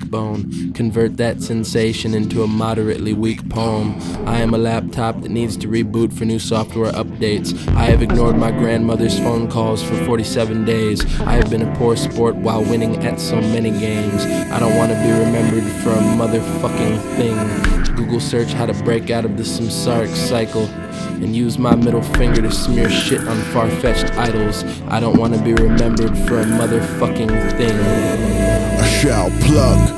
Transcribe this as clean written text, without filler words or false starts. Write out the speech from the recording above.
cheekbone. Convert that sensation into a moderately weak poem. I am a laptop that needs to reboot for new software updates. I have ignored my grandmother's phone calls for 47 days. I have been a poor sport while winning at so many games. I don't want to be remembered for a motherfucking thing. Google search how to break out of the samsaric cycle and use my middle finger to smear shit on far-fetched idols. I don't want to be remembered for a motherfucking thing. I shall plug